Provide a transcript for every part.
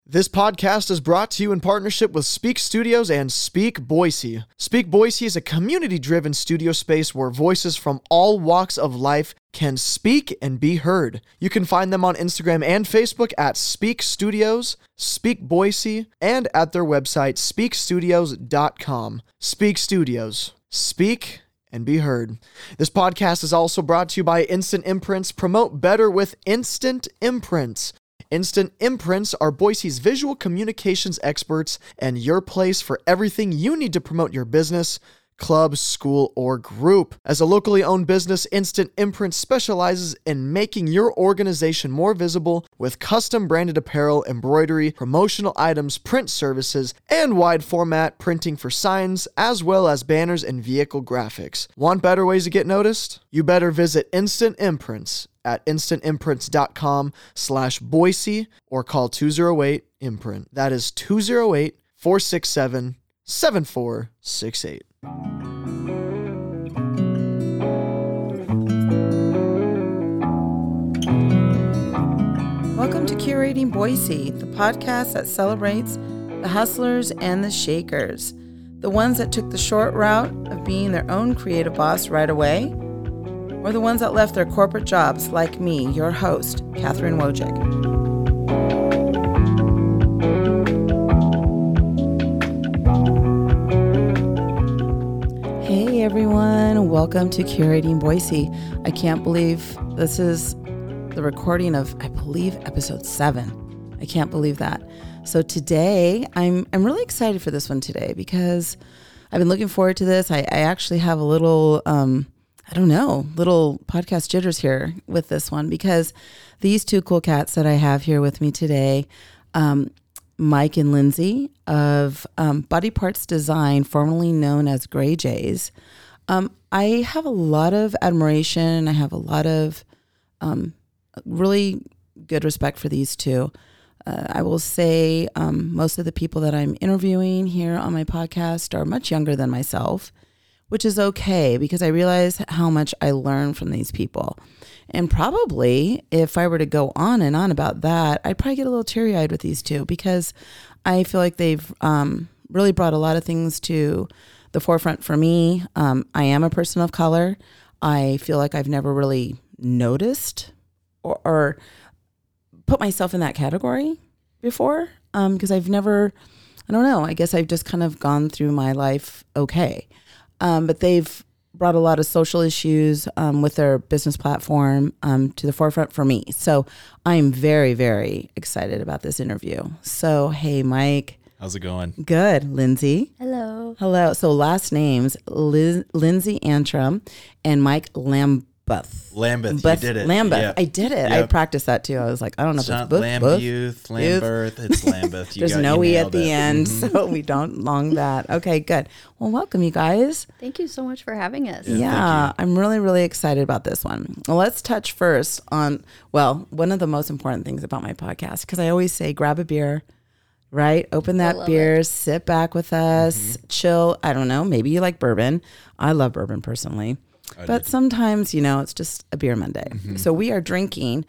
This podcast is brought to you in partnership with Speak Studios and Speak Boise. Speak Boise is a community-driven studio space where voices from all walks of life can speak and be heard. You can find them on Instagram and Facebook at Speak Studios, Speak Boise, and at their website, speakstudios.com. Speak Studios. Speak and be heard. This podcast is also brought to you by Instant Imprints. Promote better with Instant Imprints. Instant Imprints are Boise's visual communications experts and your place for everything you need to promote your business, club, school, or group. As a locally owned business, Instant Imprints specializes in making your organization more visible with custom branded apparel, embroidery, promotional items, print services, and wide format printing for signs, as well as banners and vehicle graphics. Want better ways to get noticed? You better visit Instant Imprints at instantimprints.com/Boise or call 208-IMPRINT. That is 208-467-7468. Welcome to Curating Boise, the podcast that celebrates the hustlers and the shakers, the ones that took the short route of being their own creative boss right away, or the ones that left their corporate jobs like me, your host, Catherine Wojcik. Hey everyone, welcome to Curating Boise. I can't believe this is the recording of, I believe, episode 7. I can't believe that. So today, I'm really excited for this one today because I've been looking forward to this. I actually have a little little podcast jitters here with this one because these two cool cats that I have here with me today, Mike and Lindsay of Body Parts Design, formerly known as Gray Jays. I have a lot of admiration. I have a lot of really good respect for these two. I will say most of the people that I'm interviewing here on my podcast are much younger than myself, which is okay because I realize how much I learn from these people. And probably if I were to go on and on about that, I'd probably get a little teary-eyed with these two because I feel like they've really brought a lot of things to the forefront for me. I am a person of color. I feel like I've never really noticed or put myself in that category before because I've never, I don't know, I guess I've just kind of gone through my life okay. But they've brought a lot of social issues with their business platform to the forefront for me. So I'm very, very excited about this interview. So, hey, Mike. How's it going? Good. Lindsay. Hello. Hello. So last names, Lindsay Antrim and Mike Lambeth. Lambeth, you did it. Lambeth. Yep. I did it. Yep. I practiced that too. I was like, I don't know it's if it's not book, Lambeth, it's Lambeth. There's no E at the end, so we don't long that. Okay, good. Well, welcome you guys. Thank you so much for having us. Yeah, I'm really, really excited about this one. Well, let's touch first on, one of the most important things about my podcast, because I always say grab a beer, right? Open that beer, sit back with us, chill. I don't know, maybe you like bourbon. I love bourbon personally. But sometimes, it's just a beer Monday. Mm-hmm. So we are drinking,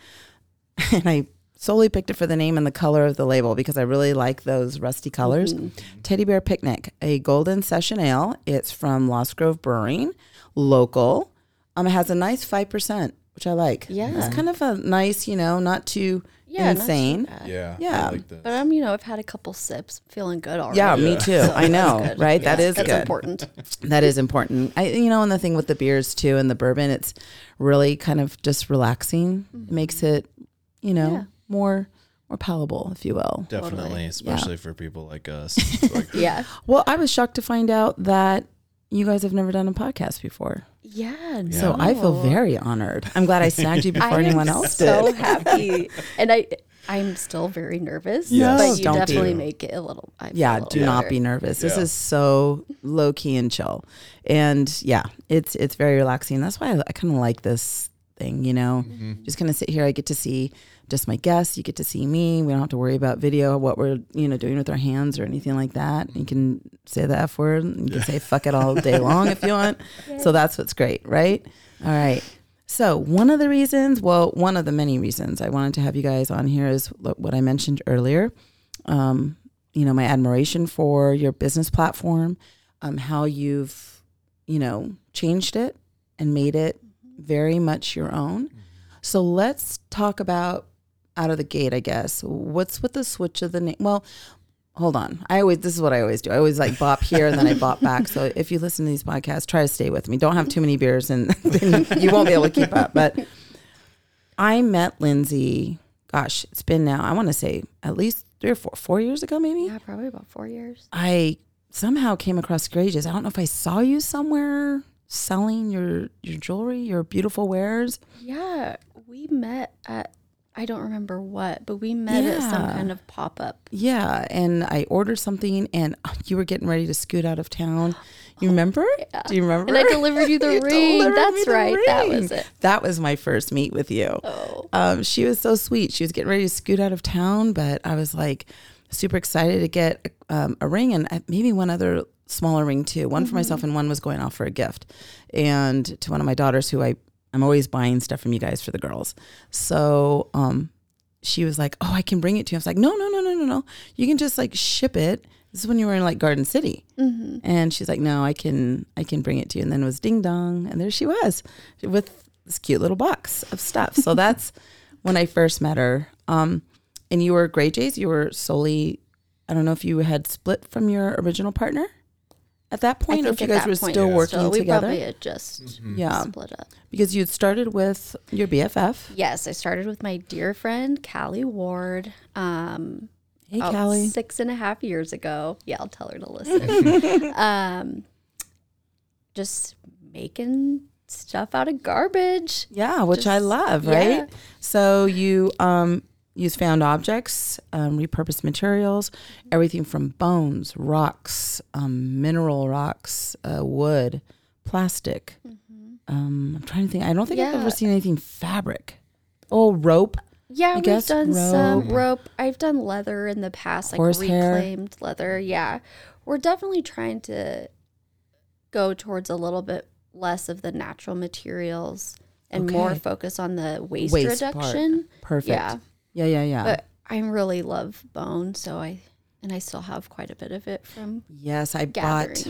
and I solely picked it for the name and the color of the label because I really like those rusty colors. Mm-hmm. Teddy Bear Picnic, a golden session ale. It's from Lost Grove Brewing, local. It has a nice 5%, which I like. Yeah. It's kind of a nice, not too insane. Not too Yeah. Yeah. I like this. But I've had a couple sips, feeling good already. Yeah, me too. I know, right? Yeah, That's good. Important. That is important. And the thing with the beers too and the bourbon, it's really kind of just relaxing. Mm-hmm. It makes it, more palatable, if you will. Definitely, Totally. especially for people like us. Yeah. Well, I was shocked to find out that you guys have never done a podcast before. Yeah. No. So I feel very honored. I'm glad I snagged you before anyone else did. I'm so happy. And I'm still very nervous, Yes. but you Don't definitely be. make it a little. Do not be nervous. This is so low key and chill. And it's very relaxing. That's why I kind of like this thing, just kind of sit here. I get to see just my guests. You get to see me. We don't have to worry about video, what we're, doing with our hands or anything like that. You can say the F word. You can say fuck it all day long if you want. So that's what's great, right? All right. So one of the many reasons I wanted to have you guys on here is what I mentioned earlier. my admiration for your business platform, how you've, changed it and made it very much your own. So let's talk about out of the gate, I guess. What's with the switch of the name? Well, hold on. This is what I always do. I always like bop here and then I bop back. So if you listen to these podcasts, try to stay with me. Don't have too many beers and then you won't be able to keep up. But I met Lindsay, gosh, it's been now, I want to say at least 3 or 4 years ago, maybe. Yeah, probably about 4 years. I somehow came across Grages. I don't know if I saw you somewhere selling your jewelry, your beautiful wares. Yeah, we met at, I don't remember what, but we met at some kind of pop-up. Yeah, and I ordered something and you were getting ready to scoot out of town. You remember? Yeah. Do you remember? And I delivered you the ring. That's right. That was it. That was my first meet with you. Oh. She was so sweet. She was getting ready to scoot out of town, but I was like super excited to get a ring and maybe one other smaller ring too. One for myself and one was going off for a gift. And to one of my daughters who I'm always buying stuff from you guys for the girls. So she was like, oh, I can bring it to you. I was like, no. You can just like ship it. This is when you were in like Garden City. Mm-hmm. And she's like, no, I can bring it to you. And then it was ding dong. And there she was with this cute little box of stuff. So that's when I first met her. And you were Grey Jays. You were solely, I don't know if you had split from your original partner at that point, or if you guys were still working together. We probably had just split up. Because you had started with your BFF. Yes, I started with my dear friend, Callie Ward. Hey, Callie. 6.5 years ago. Yeah, I'll tell her to listen. Just making stuff out of garbage. Yeah, which I love, right? Yeah. So you use found objects, repurposed materials, everything from bones, rocks, mineral rocks, wood, plastic. I'm trying to think. I don't think I've ever seen anything fabric. Oh, rope. Yeah, we've done some rope. I've done leather in the past, like reclaimed leather. Yeah. We're definitely trying to go towards a little bit less of the natural materials and more focus on the waste reduction. Part. Perfect. Yeah. Yeah. But I really love bone, so I still have quite a bit of it from I bought,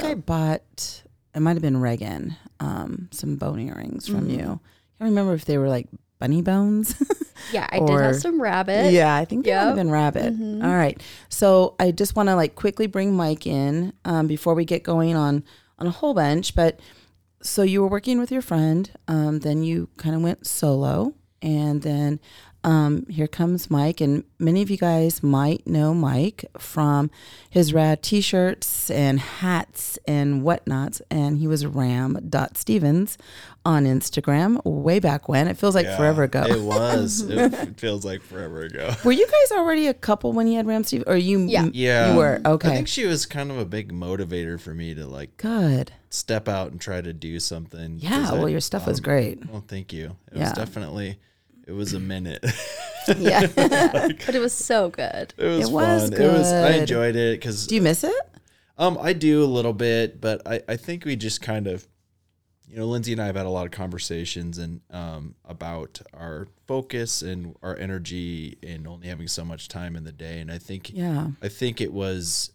it might have been Reagan, some bone earrings from you. I can't remember if they were like bunny bones. Yeah, I did have some rabbit. Yeah, I think they might have been rabbit. All right. So I just want to like quickly bring Mike in before we get going on a whole bunch. But so you were working with your friend, then you kind of went solo, and then here comes Mike, and many of you guys might know Mike from his rad t-shirts and hats and whatnots, and he was Ram.Stevens on Instagram way back when. It feels like forever ago. It was. It feels like forever ago. Were you guys already a couple when you had Ram Stevens? Or you were? Okay. I think she was kind of a big motivator for me to like step out and try to do something. Yeah, well, your stuff was great. Well, thank you. It was definitely... It was a minute. Yeah. But it was so good. It was fun. Good. I enjoyed it. Do you miss it? I do a little bit, but I think we just kind of, Lindsay and I have had a lot of conversations and about our focus and our energy and only having so much time in the day. And I think it was,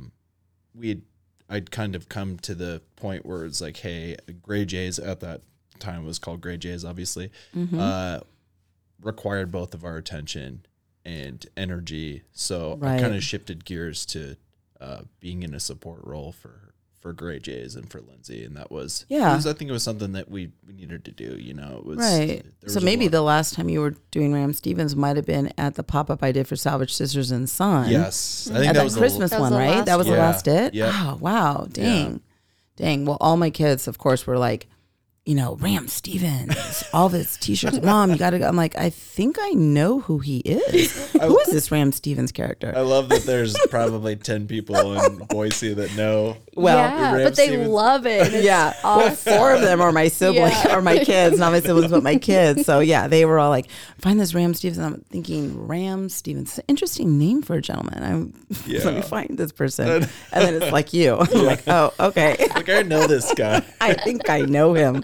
I'd kind of come to the point where it's like, hey, Grey Jays at that time was called Grey Jays, obviously, required both of our attention and energy. So I kind of shifted gears to being in a support role for Grey Jays and for Lindsay. And that was, I think it was something that we needed to do, It was right. So maybe the last time you were doing Ram Stevens might have been at the pop-up I did for Salvage Sisters and Son. Yes. I think that was Christmas one, right? That was the last it? Yeah. Oh, wow. Dang. Well, all my kids, of course, were like, Ram Stevens, all this t-shirts. Mom, you got to go. I'm like, I think I know who he is. Who is this Ram Stevens character? I love that there's probably 10 people in Boise that know. Well, but they love it. It's awesome. Well, 4 of them are my siblings or my kids, not my siblings, but my kids. So they were all like, find this Ram Stevens. And I'm thinking, Ram Stevens, interesting name for a gentleman. Let me find this person. And then it's like you. I'm like, oh, okay. Like, I know this guy. I think I know him.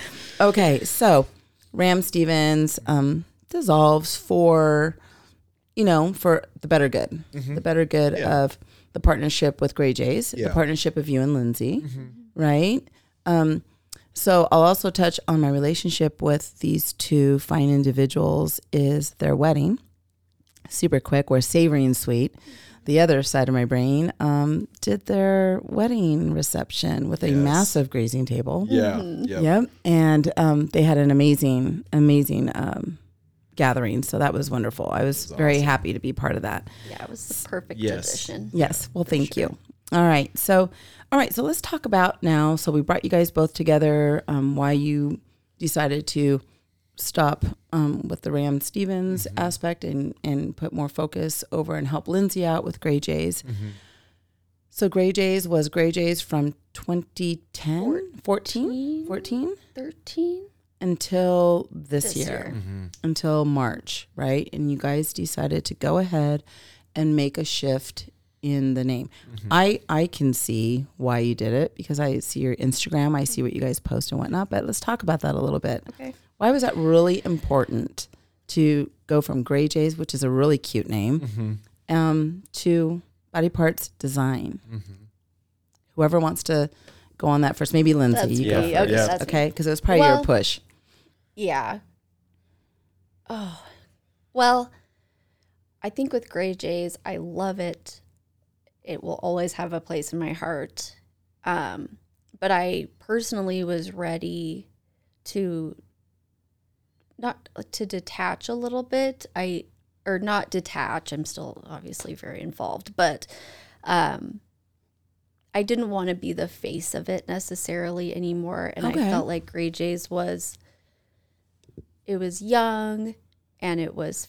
Okay, so Ram Stevens dissolves for, for the better good, the better good of the partnership with Gray Jays, the partnership of you and Lindsay, right? So I'll also touch on my relationship with these two fine individuals is their wedding. Super quick. We're savory and sweet. The other side of my brain did their wedding reception with a massive grazing table. Yep. And they had an amazing gathering. So that was wonderful. I was very happy to be part of that. Yeah, it was the perfect addition. Yes. Well, thank you. All right. So let's talk about now. So we brought you guys both together. Why you decided to stop with the Ram Stevens aspect and put more focus over and help Lindsay out with Gray Jays. So Gray Jays was Gray Jays from 2010, 14, 13 until this year. Until March, right? And you guys decided to go ahead and make a shift in the name. I can see why you did it because I see your Instagram, I see what you guys post and whatnot, but let's talk about that a little bit. Okay. Why was that really important to go from Gray Jays, which is a really cute name, to Body Parts Design? Whoever wants to go on that first, maybe Lindsay, That's you me. go first. Okay, because it was probably your push. Yeah. Oh, well, I think with Gray Jays, I love it. It will always have a place in my heart. But I personally was ready to detach a little bit. Not detach. I'm still obviously very involved, but I didn't want to be the face of it necessarily anymore. And I felt like Gray Jays it was young and it was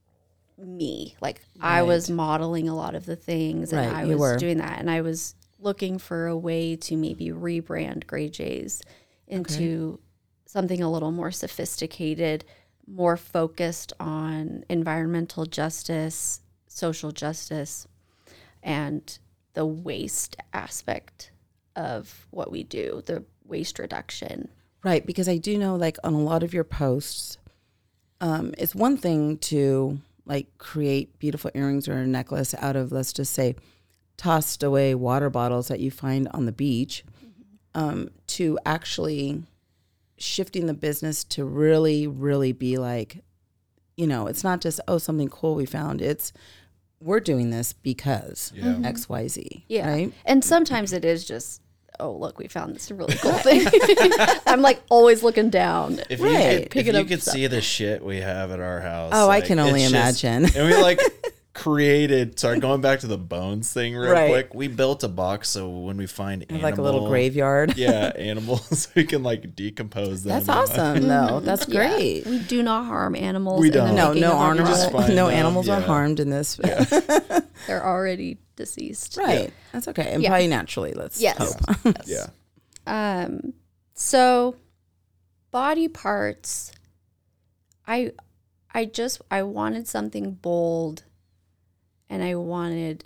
me. Like I was modeling a lot of the things and I was doing that. And I was looking for a way to maybe rebrand Gray Jays into something a little more sophisticated, more focused on environmental justice, social justice, and the waste aspect of what we do, the waste reduction. Right, because I do know like on a lot of your posts, it's one thing to like create beautiful earrings or a necklace out of, let's just say, tossed away water bottles that you find on the beach, to actually shifting the business to really, really be like, it's not just, something cool we found. It's we're doing this because X, Y, Z. Yeah. Right? And sometimes it is just, look, we found this really cool thing. I'm like always looking down. If you could see the shit we have at our house. Oh, I can only imagine. And we going back to the bones thing real quick. We built a box so when we find animals, like a little graveyard. Animals, we can like decompose them. That's awesome, though. That's great. We do not harm animals. We don't. No animals are harmed in this. They're already deceased. Right. Yeah. That's okay. And probably naturally, let's hope. Yeah. So Body Parts, I wanted something bold and I wanted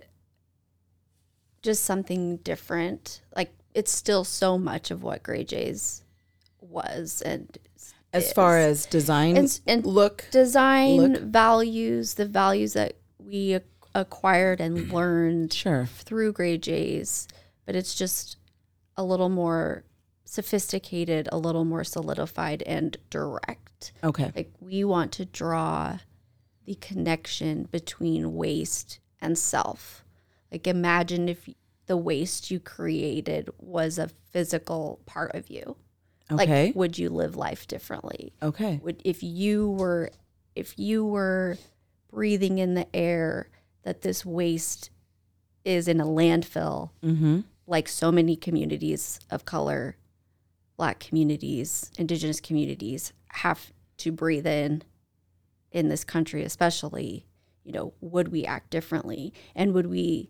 just something different. Like it's still so much of what Gray Jays was and as far as design and values, the values that we acquired and learned through Gray Jays, but it's just a little more sophisticated, a little more solidified and direct. Okay. Like we want to draw the connection between waste and self. Like imagine if the waste you created was a physical part of you. Okay. Like would you live life differently? Okay. If you were breathing in the air that this waste is in a landfill, like so many communities of color, Black communities, Indigenous communities have to breathe in this country especially, would we act differently? And would we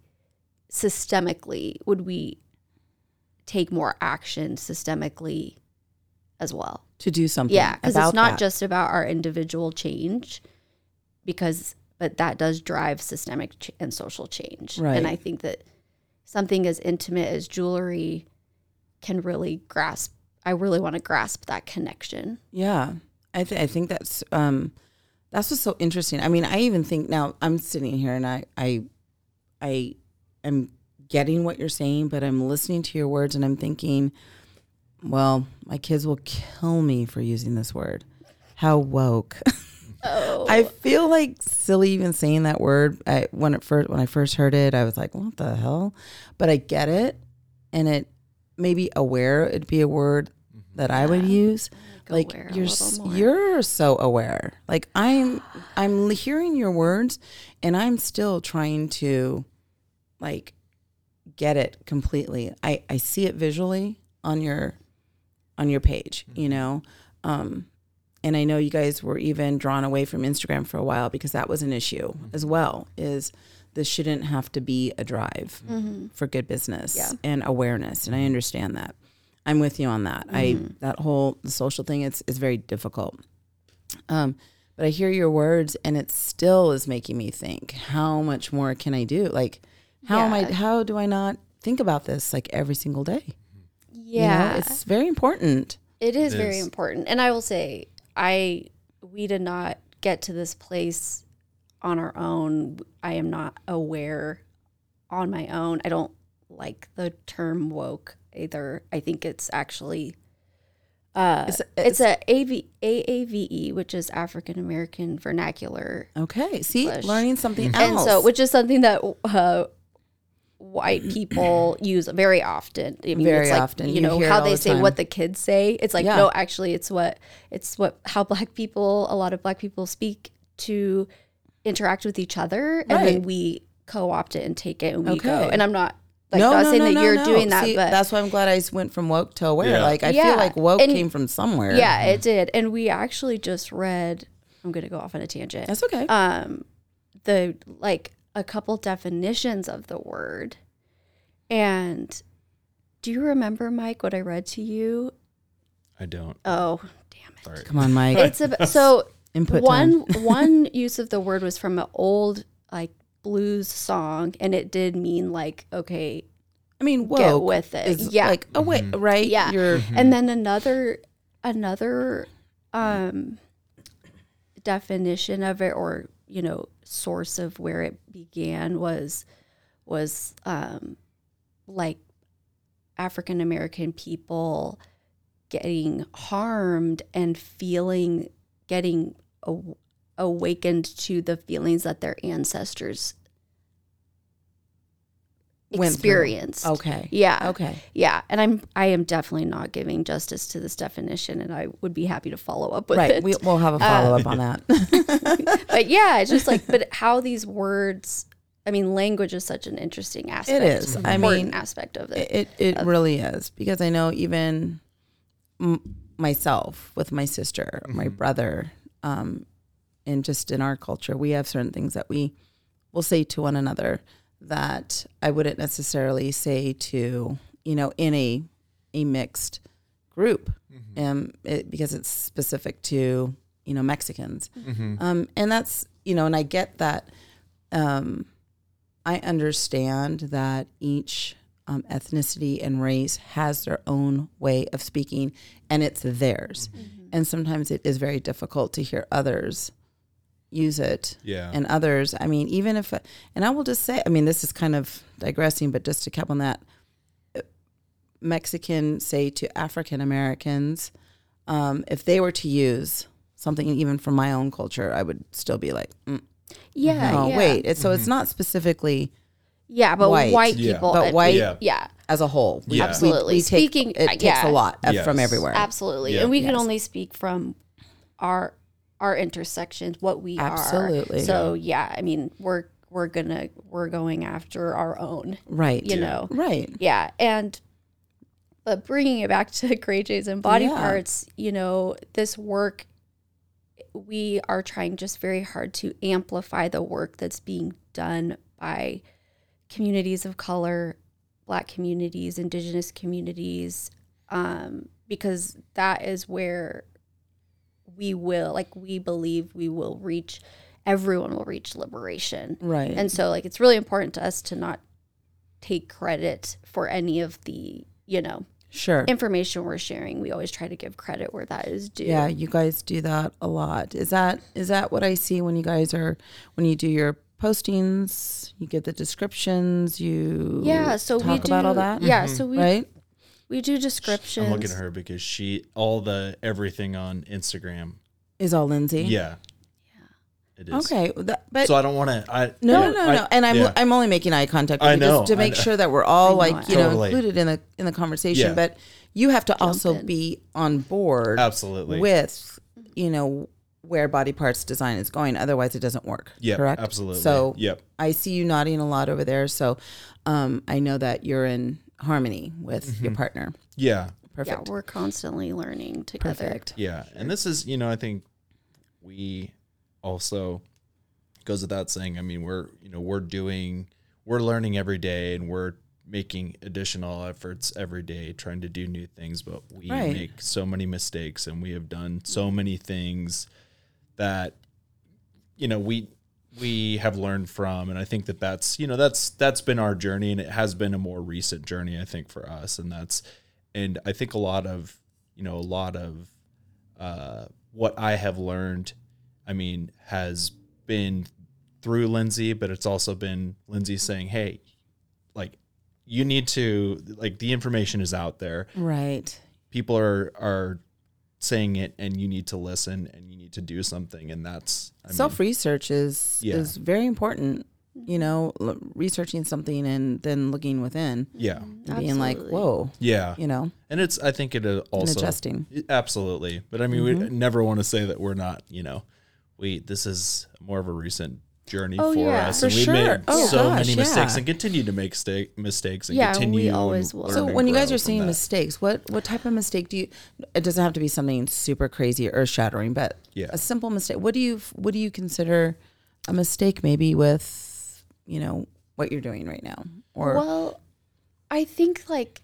take more action systemically as well? To do something. Yeah, because it's not just about our individual change, but that does drive systemic and social change. Right. And I think that something as intimate as jewelry can really I really want to grasp that connection. Yeah. I think that's That's what's so interesting. I mean, I even think now I'm sitting here and I am getting what you're saying, but I'm listening to your words and I'm thinking, well, my kids will kill me for using this word. How woke. Oh. I feel like silly even saying that word. When I first heard it, I was like, what the hell? But I get it. And it maybe aware, it'd be a word that I would use. Like you're so aware. Like I'm hearing your words and I'm still trying to like get it completely. I see it visually on your page, you know. And I know you guys were even drawn away from Instagram for a while because that was an issue as well, is this shouldn't have to be a drive for good business and awareness. And I understand that. I'm with you on that. That whole the social thing, it's very difficult. But I hear your words and it still is making me think, how much more can I do? Like, how do I not think about this like every single day? Yeah. You know, it's very important. It is very important. And I will say, we did not get to this place on our own. I am not aware on my own. I don't like the term woke either. I think it's actually it's a AAVE, which is African American vernacular. Okay, see, English. Learning something else, and so which is something that white people use very often. I mean, very it's like, often. You know how they say time. What the kids say. It's like no, actually, it's how a lot of black people speak to interact with each other, and then we co-opt it and take it and we go. And I'm not. Like, not saying that you're doing that, see, but that's why I'm glad I went from woke to aware. Like I feel like woke came from somewhere. Yeah, it did. And we actually just read. I'm going to go off on a tangent. That's okay. A couple definitions of the word. And do you remember, Mike, what I read to you? I don't. Oh, damn it! Sorry. Come on, Mike. It's so input one use of the word was from an old like blues song, and it did mean like, okay, I mean, woke get with it. Is like away, right? Yeah. And then another definition of it, or you know, source of where it began was like African American people getting harmed and getting awakened to the feelings that their ancestors experienced. Okay. Yeah. Okay. Yeah. And I am definitely not giving justice to this definition, and I would be happy to follow up with it. We'll have a follow up on that. But yeah, it's just like, but how these words, I mean, language is such an interesting aspect. It is. I mean, aspect of it. It really is, because I know even myself with my sister, my brother, and just in our culture, we have certain things that we will say to one another that I wouldn't necessarily say to, you know, in a mixed group, because it's specific to, you know, Mexicans. And that's, you know, and I get that. I understand that each ethnicity and race has their own way of speaking, and it's theirs. And sometimes it is very difficult to hear others use it. Yeah. And others, I mean, even if, and I will just say, I mean, this is kind of digressing, but just to cap on that, Mexican say to African Americans, if they were to use something even from my own culture, I would still be like, wait. So it's not specifically but white people. But white as a whole. Absolutely. We take, it takes a lot from everywhere. Absolutely. Yeah. And we can only speak from our intersections, what we are. Absolutely. So I mean, we're going after our own. Right. You know. Right. Yeah. But bringing it back to Gray J's and body parts, you know, this work, we are trying just very hard to amplify the work that's being done by communities of color, Black communities, Indigenous communities, because that is where we believe we will reach, everyone will reach liberation. Right. And so like, it's really important to us to not take credit for any of the, you know, information we're sharing, we always try to give credit where that is due. Yeah, you guys do that a lot. Is that what I see when you guys when you do your postings, you give the descriptions, you so talk about all that? Yeah, so we do descriptions. I'm looking at her because everything on Instagram is all Lindsay. Yeah. It is. Okay, but so I don't want to. No. And I'm only making eye contact with you just to make sure that we're all included in the conversation. Yeah. But you have to also be on board, absolutely, with where Body Parts Design is going. Otherwise, it doesn't work. Yeah, correct. Absolutely. So I see you nodding a lot over there. So I know that you're in harmony with your partner. Yeah. Perfect. Yeah, we're constantly learning together. Perfect. Yeah, and this is I think we. Also goes without saying. I mean, we're learning every day, and we're making additional efforts every day, trying to do new things. But we make so many mistakes, and we have done so many things that we have learned from. And I think that's been our journey, and it has been a more recent journey, I think, for us. And I think a lot of what I have learned, I mean, has been through Lindsay, but it's also been Lindsay saying, hey, you need to, the information is out there. Right. People are saying it, and you need to listen, and you need to do something. And that's self-research is very important, researching something and then looking within. Yeah. And being like, whoa. Yeah. And I think it also. And adjusting. Absolutely. But I mean, we never want to say that we're not, this is more of a recent journey for us. For and we've made many mistakes and continue to make mistakes and continue. We always will. So when you guys are saying mistakes, what type of mistake do you, it doesn't have to be something super crazy or earth shattering, but a simple mistake. What do you consider a mistake maybe with, what you're doing right now? Well, I think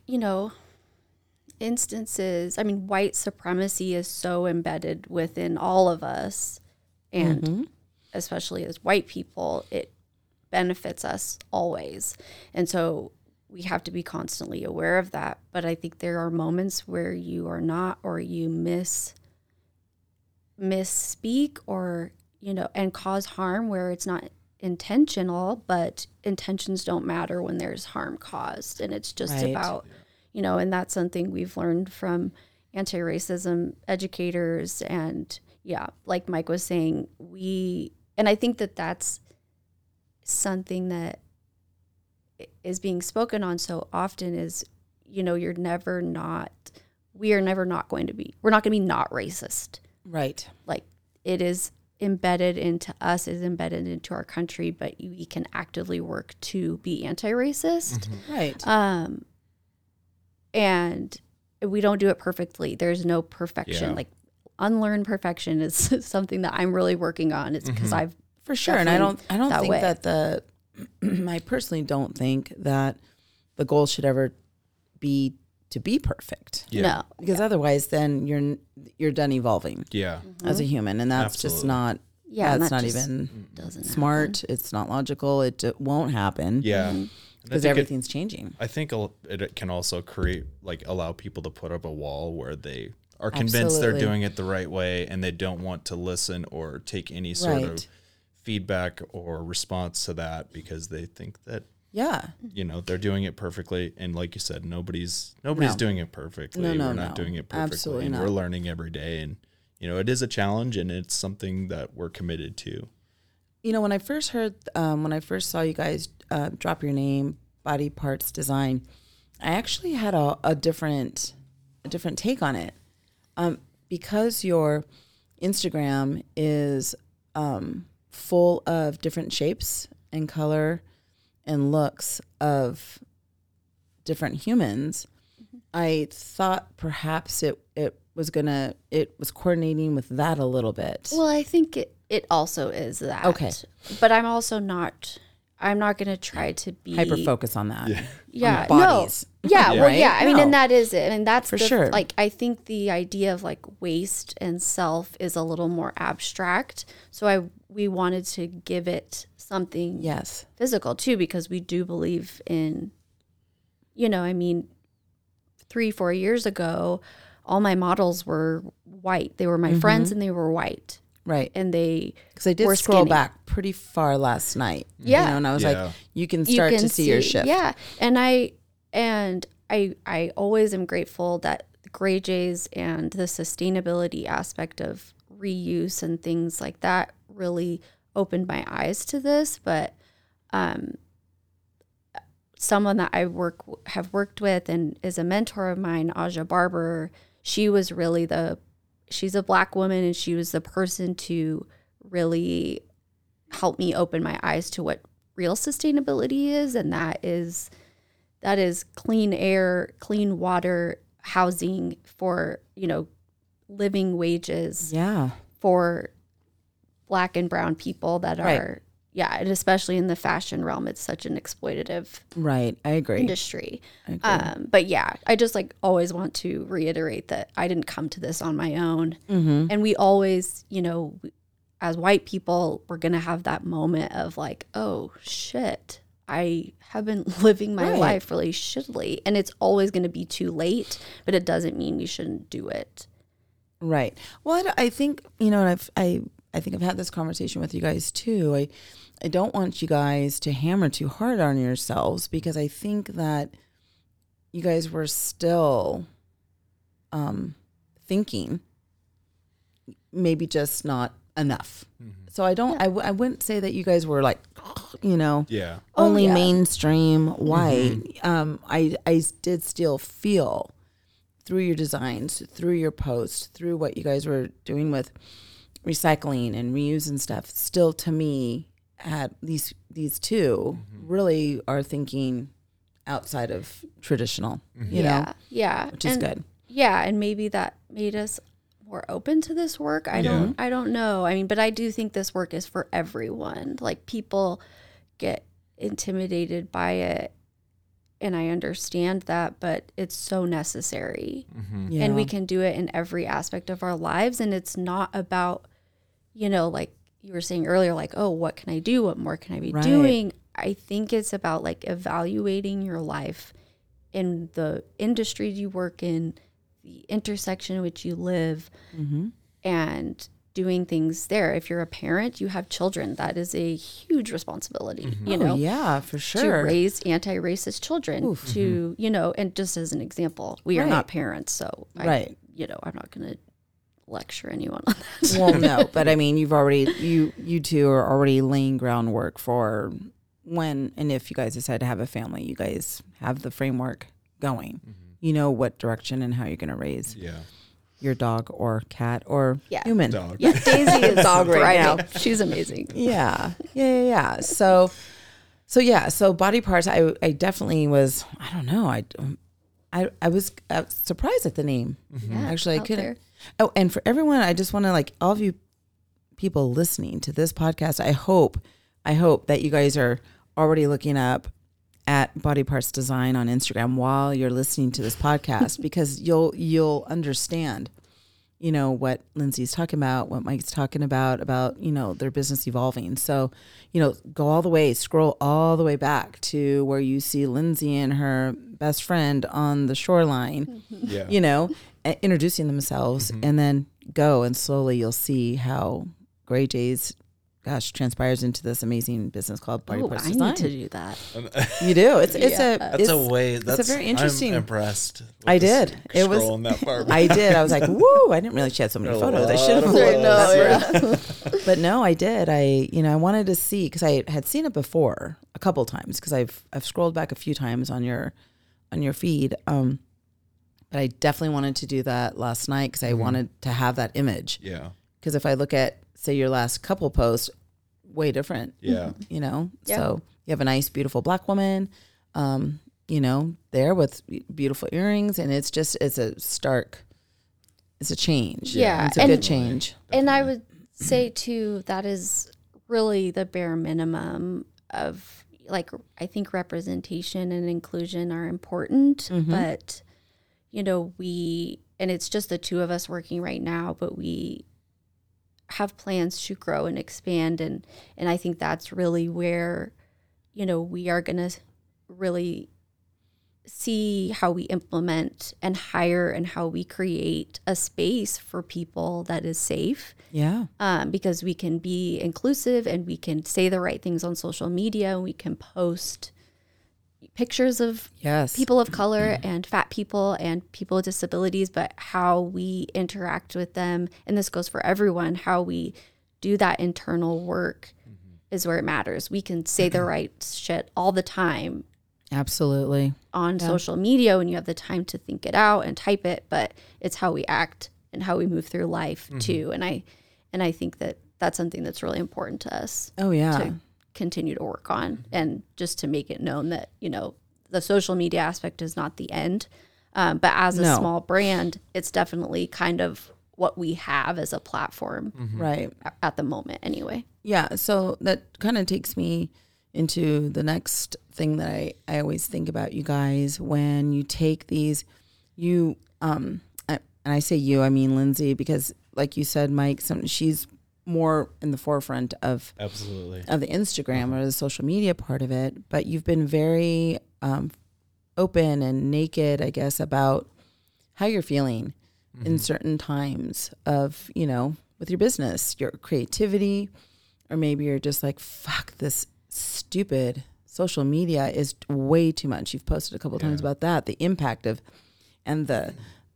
instances, I mean, white supremacy is so embedded within all of us. And especially as white people, it benefits us always. And so we have to be constantly aware of that. But I think there are moments where you are not, or you misspeak or, and cause harm where it's not intentional, but intentions don't matter when there's harm caused. And it's just about, and that's something we've learned from anti-racism educators. And like Mike was saying, and I think that something that is being spoken on so often is, we are never not going to be not racist. Right. It is embedded into us, is embedded into our country, but we can actively work to be anti-racist. Right. And we don't do it perfectly. There's no perfection. Unlearn perfection is something that I'm really working on. It's because I've for sure, and I don't think that I personally don't think that the goal should ever be to be perfect. Yeah. No, because otherwise, then you're done evolving. Yeah, as a human, and that's just not. Yeah, it's not even smart. Happen. It's not logical. It won't happen. Yeah. Because everything's changing. I think it can also create allow people to put up a wall where they are convinced they're doing it the right way, and they don't want to listen or take any sort of feedback or response to that because they think that they're doing it perfectly. And like you said, nobody's doing it perfectly. We're not doing it perfectly. Absolutely and not. We're learning every day, and it is a challenge, and it's something that we're committed to. When I first saw you guys drop your name, Body Parts Design, I actually had a different take on it. Because your Instagram is full of different shapes and color and looks of different humans, I thought perhaps it was coordinating with that a little bit. Well, I think it also is that. Okay. But I'm also not going to try to be hyper focus on that. Yeah. On bodies. No. Yeah. Well, yeah. I mean, and that is it. And that's for sure. I think the idea of waste and self is a little more abstract. So we wanted to give it something physical too, because we do believe in, 3-4 years ago, all my models were white. They were my friends and they were white. Right. And because I did scroll back pretty far last night. Yeah. You know, and I was like, you can start to see your shift. Yeah. And I always am grateful that Grey Jays and the sustainability aspect of reuse and things like that really opened my eyes to this. But someone that I have worked with and is a mentor of mine, Aja Barber, she was really she's a Black woman, and she was the person to really help me open my eyes to what real sustainability is. And that is clean air, clean water, housing for, living wages for Black and brown people that are, and especially in the fashion realm, it's such an exploitative I agree. industry. But yeah, I just always want to reiterate that I didn't come to this on my own. And we always, as white people, we're going to have that moment of oh shit, I have been living my life really shittily, and it's always going to be too late, but it doesn't mean we shouldn't do it. Right. Well, I think, and I think I've had this conversation with you guys too. I don't want you guys to hammer too hard on yourselves, because I think that you guys were still thinking maybe just not enough. So I wouldn't say that you guys were only mainstream white. I did still feel through your designs, through your posts, through what you guys were doing with recycling and reuse and stuff, still to me had these two really are thinking outside of traditional, you know? Yeah. Which is good. Yeah. And maybe that made us more open to this work. I don't know. I mean, but I do think this work is for everyone. People get intimidated by it, and I understand that, but it's so necessary. And we can do it in every aspect of our lives. And it's not about, like you were saying earlier, oh, what can I do? What more can I be doing? I think it's about evaluating your life in the industry you work in, the intersection in which you live, and doing things there. If you're a parent, you have children, that is a huge responsibility, yeah, for sure. To raise anti-racist children, and just as an example, we are not parents, so I'm not going to lecture anyone on that. Well, no, but I mean, you've already, you two are already laying groundwork for when and if you guys decide to have a family, you guys have the framework going. You know what direction and how you're going to raise your dog or cat or human. Dog. Yeah, Daisy is dog right now. She's amazing. Yeah. So body parts, I definitely was, I don't know. I was surprised at the name. Actually, I couldn't. There. Oh, and for everyone, I just want to all of you people listening to this podcast, I hope that you guys are already looking up at Body Parts Design on Instagram while you're listening to this podcast, because you'll understand, what Lindsay's talking about, what Mike's talking about, their business evolving. So, go all the way, scroll all the way back to where you see Lindsay and her best friend on the shoreline, introducing themselves, and then go, and slowly you'll see how Grey Jays transpires into this amazing business called Body Parts Design. I need to do that. You do. It's a very interesting. I'm impressed. I did. It was that far. I did. I was like, woo! I didn't realize she had so many photos. I should have looked. But no, I did. I wanted to see, because I had seen it before a couple times, because I've scrolled back a few times on your feed. But I definitely wanted to do that last night, because I wanted to have that image. Yeah. Because if I look at, say, your last couple posts, way different. Yeah. So you have a nice, beautiful Black woman, there with beautiful earrings. And it's a change. Yeah. It's a good change. And I would say too, that is really the bare minimum of, I think representation and inclusion are important, but and it's just the two of us working right now, but we have plans to grow and expand, and I think that's really where we are going to really see how we implement and hire and how we create a space for people that is safe. Yeah. Because we can be inclusive and we can say the right things on social media, and we can post pictures of people of color and fat people and people with disabilities, but how we interact with them, and this goes for everyone, how we do that internal work is where it matters. We can say the right shit all the time. Absolutely. On social media when you have the time to think it out and type it, but it's how we act and how we move through life too. And I think that that's something that's really important to us. Oh yeah. To continue to work on, and just to make it known that, you know, the social media aspect is not the end. But as a small brand, it's definitely kind of what we have as a platform. Right. At the moment anyway. Yeah. So that kind of takes me into the next thing that I always think about you guys when you take these, and I say you, I mean Lindsay, because like you said, Mike, she's more in the forefront of absolutely of the Instagram or the social media part of it, but you've been very open and naked, I guess, about how you're feeling in certain times of, you know, with your business, your creativity, or maybe you're just like, fuck, this stupid social media is way too much. You've posted a couple of times about that, the impact of, and the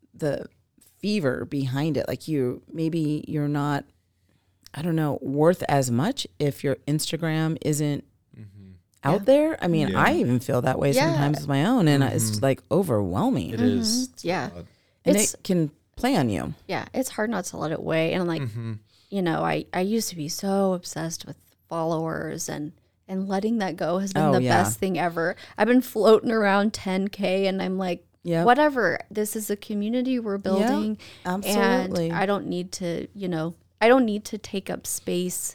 fever behind it. Like maybe you're not, I don't know, worth as much if your Instagram isn't out there. I mean, I even feel that way sometimes with my own, and it's like overwhelming. It is. Yeah. And it can play on you. Yeah. It's hard not to let it weigh. And like, you know, I used to be so obsessed with followers, and letting that go has been the best thing ever. I've been floating around 10K, and I'm like, whatever, this is a community we're building. Absolutely. And I don't need to, you know, I don't need to take up space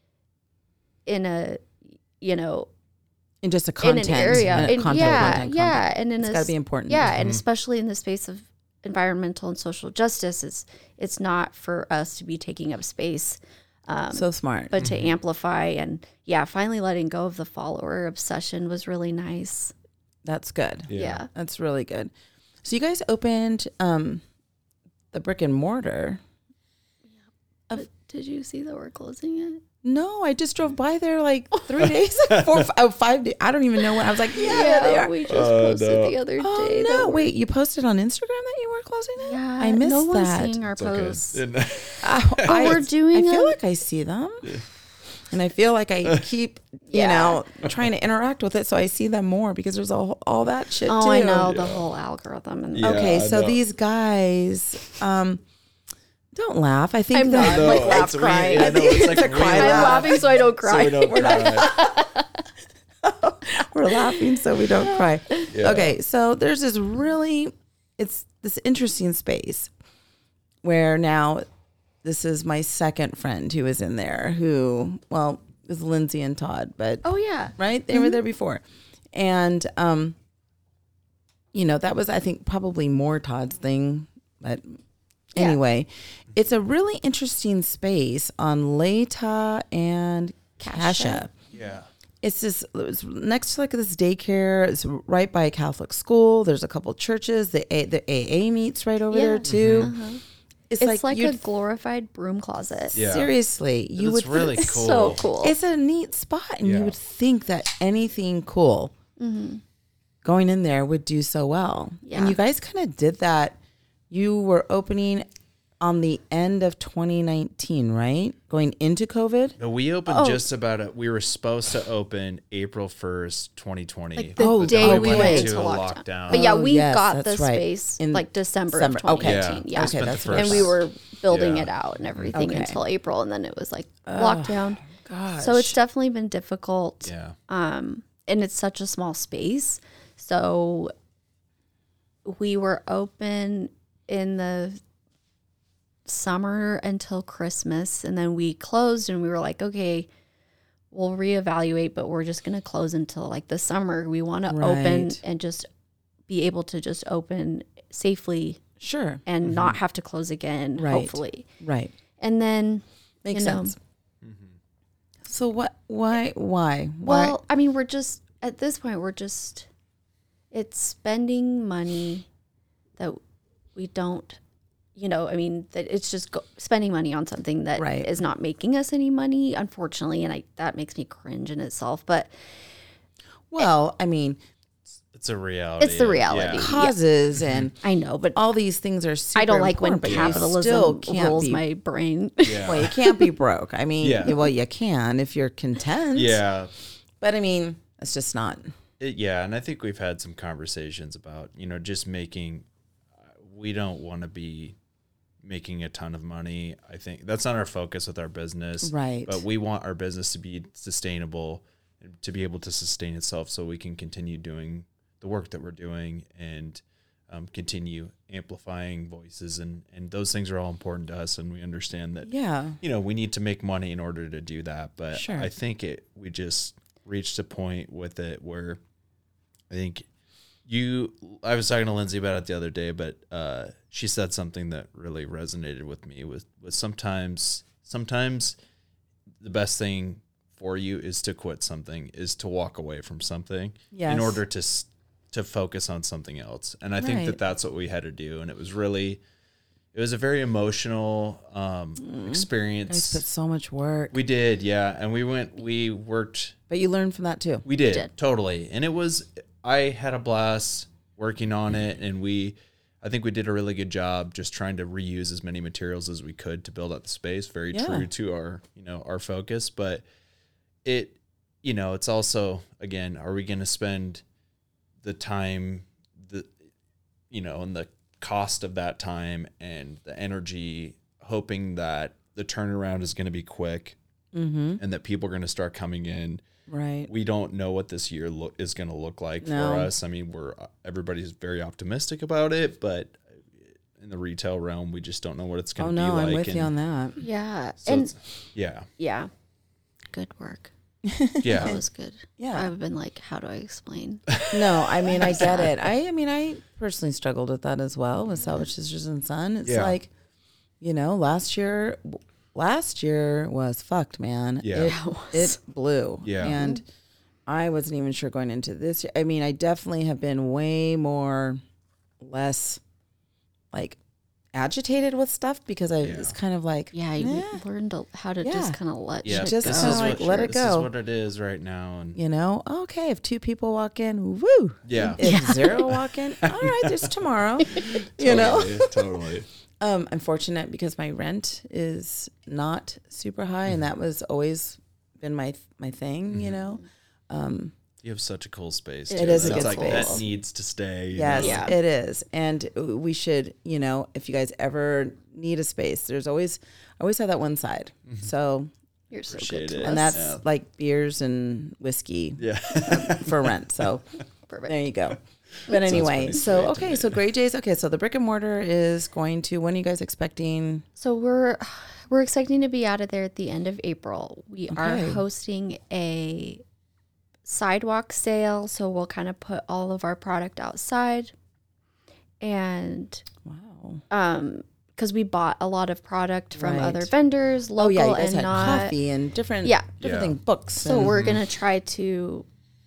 in a, you know, in just a content, in an area. And content. And it's got to be important. Yeah. And especially in the space of environmental and social justice, it's not for us to be taking up space. So smart. But to amplify, and finally letting go of the follower obsession was really nice. That's good. Yeah. That's really good. So you guys opened the brick and mortar. But did you see that we're closing it? No, I just drove by there like 3 days, 5 days. I don't even know when. I was like, they are. We just posted the other day. Oh, no. Wait, you posted on Instagram that you were closing it? Yeah. I missed no one's that. seeing our posts. Okay. We're doing I feel like I see them. Yeah. And I feel like I keep, you know, trying to interact with it so I see them more, because there's all that shit too. Oh, I know. The whole algorithm. And okay, so these guys... don't laugh. I think I'm not laugh crying. I know, it's like a cry I'm laugh. laughing so I don't cry. So we don't cry. We're laughing so we don't cry. Yeah. Okay, so there's it's this interesting space where now this is my second friend who is in there who, well, it was Lindsay and Todd, but right? They were there before. And you know, that was, I think, probably more Todd's thing, but anyway, it's a really interesting space on Leta and Kasha. Yeah. It's next to like this daycare. It's right by a Catholic school. There's a couple churches. The AA meets right over there too. It's like a glorified broom closet. Yeah. Seriously. It's really cool. So cool. It's a neat spot. And you would think that anything cool going in there would do so well. Yeah. And you guys kind of did that. You were opening on the end of 2019, right? Going into COVID? No, we opened just about it. We were supposed to open April 1st, 2020. Like the day we went into lockdown. But we got the space in like December of 2018. Yeah. Okay, that's right. And we were building it out and everything until April, and then it was like lockdown. Gosh. So it's definitely been difficult. Yeah. And it's such a small space. So we were open in the summer until Christmas, and then we closed, and we were like, okay, we'll reevaluate, but we're just going to close until like the summer. We want to open and just be able to just open safely, and not have to close again, hopefully. Right. And then makes sense. So why? Well, I mean, we're just at this point, we're just it's spending money that we don't, that it's just spending money on something that is not making us any money, unfortunately. And that makes me cringe in itself. But it's a reality. It's the reality. Yeah. Causes and I know, but all these things are super I don't like when important, capitalism rules my brain. Yeah. Well, you can't be broke. I mean, well, you can if you're content. Yeah. But I mean, it's just not. And I think we've had some conversations about, just we don't want to be making a ton of money. I think that's not our focus with our business. Right. But we want our business to be sustainable, to be able to sustain itself so we can continue doing the work that we're doing and continue amplifying voices. And those things are all important to us. And we understand that, we need to make money in order to do that. But I think we just reached a point with it where I think I was talking to Lindsay about it the other day, but she said something that really resonated with me was sometimes the best thing for you is to quit something, is to walk away from something in order to focus on something else. And I think that's what we had to do. And it was a very emotional experience. You guys put so much work. We did. Yeah. And we worked. But you learned from that too. We did. Totally. And I had a blast working on it. And I think we did a really good job just trying to reuse as many materials as we could to build up the space. Very true to our focus. But it's also, again, are we going to spend the time, and the cost of that time and the energy, hoping that the turnaround is going to be quick and that people are going to start coming in. Right. We don't know what this year is going to look like for us. I mean, everybody's very optimistic about it, but in the retail realm, we just don't know what it's going to be like. I'm with you on that. Yeah. So yeah. Good work. Yeah. That was good. Yeah. I've been like, how do I explain? No, I mean, I get it. I personally struggled with that as well with Salvage Sisters and Son. It's like, last year was fucked, man. Yeah. It blew. Yeah. And I wasn't even sure going into this year. I mean, I definitely have been way less like agitated with stuff because I was kind of like, you learned how to just kind of let shit just go. kind of like let it go. This is what it is right now. And okay, if 2 people walk in, woo. Yeah. If 0 walk in, all right, there's tomorrow. Totally. I'm fortunate because my rent is not super high, and that was always been my thing, You have such a cool space. It is a good space. space. That needs to stay. Yes, it is. And we should, if you guys ever need a space, I always have that one side. So You're so appreciate good to it. and us. that's like beers and whiskey for rent. So Perfect. there you go. But anyway, so Great J's. Okay, so the brick and mortar is going to, when are you guys expecting? So we're expecting to be out of there at the end of April. We are hosting a sidewalk sale, so we'll kind of put all of our product outside. And because we bought a lot of product from other vendors, local you guys and had not coffee and different things, books. So we're gonna try to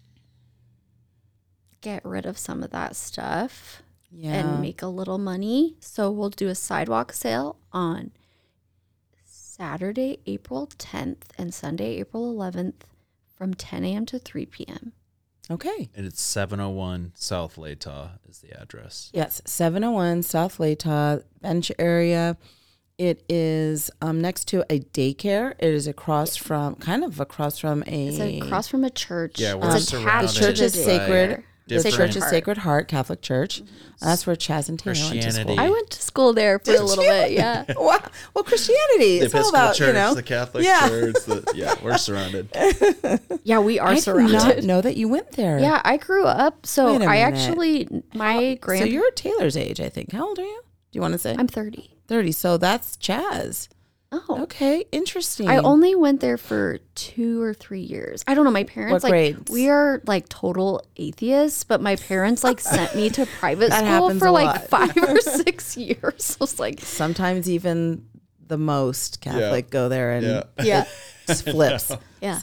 get rid of some of that stuff and make a little money. So we'll do a sidewalk sale on Saturday, April 10th and Sunday, April 11th from 10 a.m. to 3 p.m. Okay. And it's 701 South Latah is the address. Yes, 701 South Latah, bench area. It is next to a daycare. It is across from a... It's across from a church. Yeah, we're surrounded. The church is sacred. The church is Heart. Sacred Heart Catholic Church. That's where Chaz and Taylor went to school. I went to school there for a little bit, yeah. Well, Christianity. The It's all Episcopal about, Church, the Catholic Church. We're surrounded. Yeah, we are surrounded. I did not know that you went there. Yeah, I grew up. So Wait a I minute. actually, my So you're Taylor's age, I think. How old are you? Do you want to say? I'm 30. 30. So that's Chaz. Oh. Okay, interesting. I only went there for 2 or 3 years. I don't know. My parents, What grades? we are like total atheists, but my parents sent me to private That school happens for a like lot. 5 or 6 years. I was like, Sometimes even the most Catholic go there and yeah, it flips. Yeah. So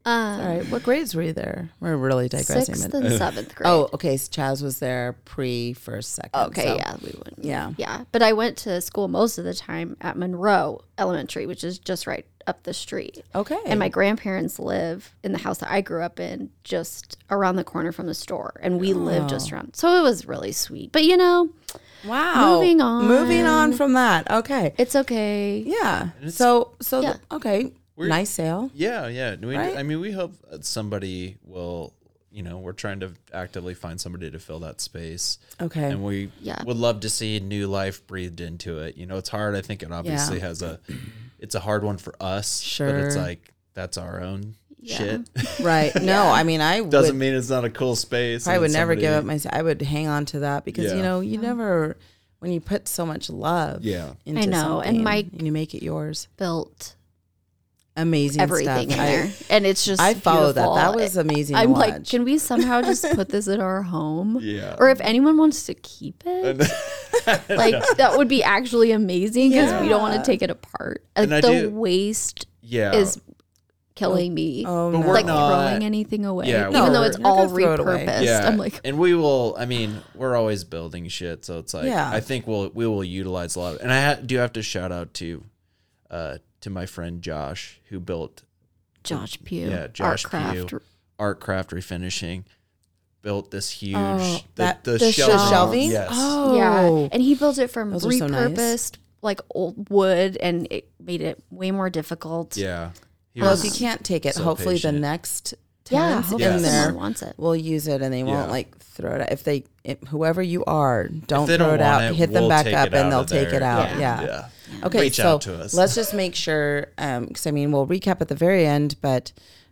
All right. What grades were you there? We're really digressing. 6th and 7th grade. Oh, okay. So Chaz was there first, second. Okay, so. yeah, we went. Yeah. Yeah, but I went to school most of the time at Monroe Elementary, which is just right up the street. Okay. And my grandparents live in the house that I grew up in, just around the corner from the store, and we live just around. So it was really sweet. But wow. Moving on from that. Okay. it's okay. Yeah. Yeah. Okay. Nice sale. Yeah. Right? I mean, we hope that somebody will, we're trying to actively find somebody to fill that space. Okay. And we would love to see new life breathed into it. It's hard. I think it obviously it's a hard one for us. Sure. But it's like, that's our own shit. Right. No, I mean, I doesn't mean it's not a cool space. I would never give up I would hang on to that because, you never, when you put so much love into I know. something And Mike you make it yours. built amazing everything stuff. in there. And it's just I follow beautiful. that. That was amazing I'm to like, watch. can we somehow just put this in our home? Yeah. Or if anyone wants to keep it, that would be actually amazing because we don't want to take it apart. The waste is killing me. Oh, But no. we're Like not throwing anything away. Yeah, even though it's we're not all gonna throw it away. repurposed. Yeah. I'm like, and we will, we're always building shit. So it's like, I think we will utilize a lot of it. And I do have to shout out to my friend Josh, who built Josh Pugh. Yeah, Josh Artcraft. Pugh, Artcraft Refinishing, built this huge the shelving. Yes. Oh. Yeah. And he built it from Those are so nice. repurposed, like old wood, and it made it way more difficult. Yeah. Well, if you can't take it, so hopefully patient. the next Yeah, tenant hopefully in there someone wants it. will use it and they won't like throw it out. Whoever you are, don't they throw don't it out. want it, hit them we'll back take up it and out they'll of take there. it out. Yeah. Yeah. Okay, Reach so out to us. let's just make sure, because we'll recap at the very end, but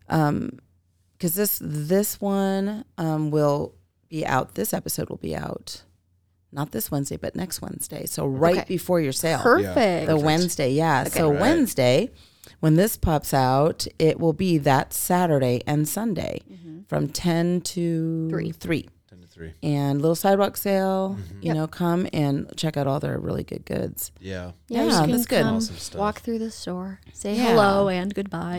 because this one will be out. This episode will be out, not this Wednesday, but next Wednesday. So right before your sale, Perfect. the Wednesday, So Wednesday, when this pops out, it will be that Saturday and Sunday from 10 to 3. 10 to 3. And little sidewalk sale, come and check out all their really good goods. Yeah. Yeah, Yeah, you that's can good. come, Awesome stuff. walk through the store, say Yeah. hello and goodbye.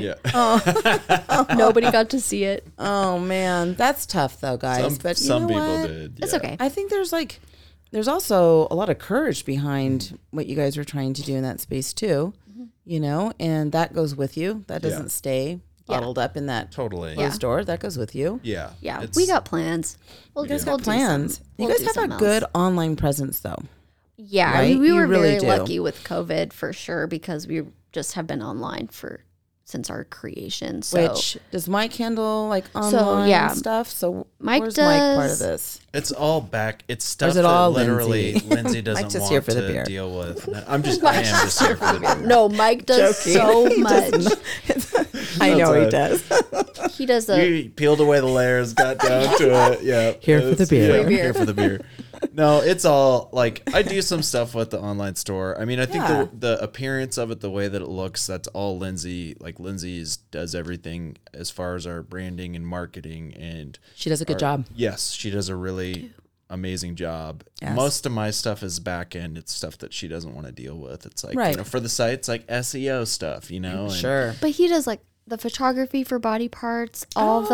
Yeah. Nobody got to see it. Oh man, that's tough though, guys. But you some know people what? did. It's yeah. okay. I think there's also a lot of courage behind what you guys are trying to do in that space too. And that goes with you. That doesn't stay bottled up in that Totally. closed door. That goes with you. Yeah. Yeah, It's- we got plans. You guys got plans. You guys have a good online presence though. Yeah, right? we You were really very do. lucky with COVID for sure because we just have been online since our creation. So Which does Mike handle like online yeah. stuff? So Mike where's Mike part of does- this? It's all back. It's stuff is it that all literally Lindsay? Lindsay doesn't Mike's just want here for the to beer. deal with. No, I am just here for the beer. no, Mike does Joking. so He does much. I know he That's does. He does a You peeled away the layers, got down to it. Yeah. Here for the beer. Yeah, here for the beer. No, it's all like I do some stuff with the online store. I mean, I think Yeah. the appearance of it, the way that it looks, that's all Lindsay. Like Lindsay's does everything as far as our branding and marketing, and She does a good job. yes, she does a really amazing job. Yes. Most of my stuff is back end. It's stuff that she doesn't want to deal with. It's like Right. for the sites, like SEO stuff, and Sure. But he does like the photography for body parts, all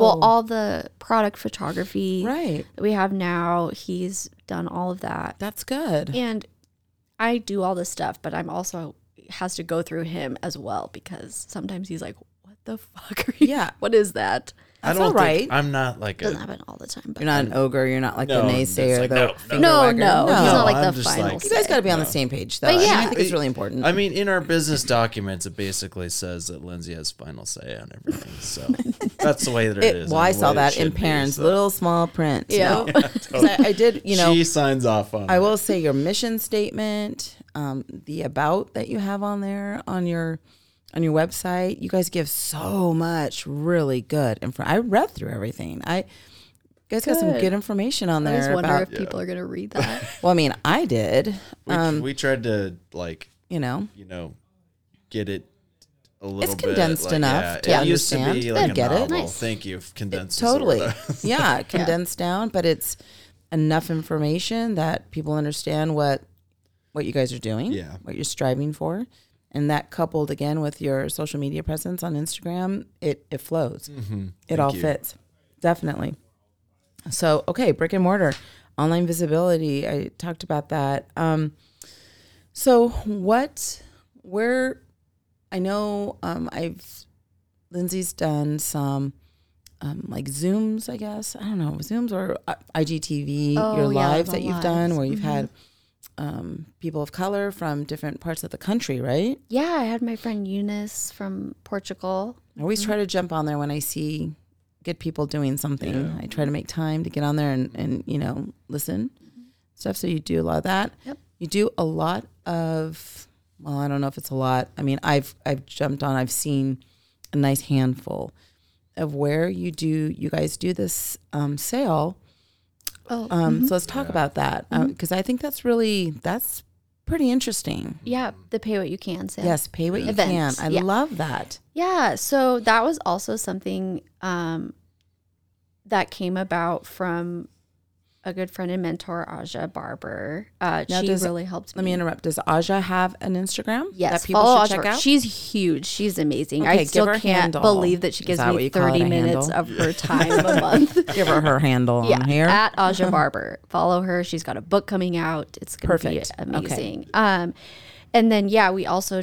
the product photography Right. that we have now. He's done all of that. That's good. And I do all this stuff, but I'm also has to go through him as well because sometimes he's like, "What the fuck are you? Yeah. What is that?" I That's don't all right. think I'm not like Doesn't a happen all the time. But You're not an ogre. You're not like No, the it's naysayer. like, the no, finger no, wagger. no, he's not like I'm the just final. like- You guys got to be on the No. same page, though. But yeah. I think it's really important. I mean, in our business documents, it basically says that Lindsay has final say on everything. So that's the way that it is. Well, I and the saw way it that in should be, parents' so. little small print. Yeah. No. 'Cause I did, She signs off on I it. will say your mission statement, the about that you have on there on your website. You guys give so much really good info. I read through everything. You guys got some Good. good information on I there just wonder about. if people are going to read that. Well, I mean, I did. We tried to get it a little bit condensed enough to it used to understand. be like I a get it. novel. Nice. Thank you. Condensed Totally. Sort of. Yeah, condensed down, but it's enough information that people understand what you guys are doing, Yeah. what you're striving for, And that coupled again with your social media presence on Instagram, it flows. Mm-hmm. It all fits. Definitely. So, okay, brick and mortar, online visibility. I talked about that. So I know Lindsay's done some like Zooms, I guess. I don't know, Zooms or IGTV, your lives that you've done where you've had people of color from different parts of the country, right? Yeah, I had my friend Eunice from Portugal. I always try to jump on there when I see good people doing something. Yeah. I try to make time to get on there and listen stuff. So you do a lot of that. Yep. You do a lot of, well, I don't know if it's a lot. I mean, I've jumped on, I've seen a nice handful of where you guys do this sale. So let's talk about that because I think that's pretty interesting. Yeah, the pay what you can sale. Yes, pay what you can. I love that. Yeah, so that was also something that came about from a good friend and mentor, Aja Barber. She really helped me. Let me interrupt. Does Aja have an Instagram? Yes, that people should check out? She's huge. She's amazing. Okay, I still can't believe that she gives me 30 minutes of her time a month. Give her her handle on here. At Aja Barber. Follow her. She's got a book coming out. It's going to be amazing. Okay. And then, we also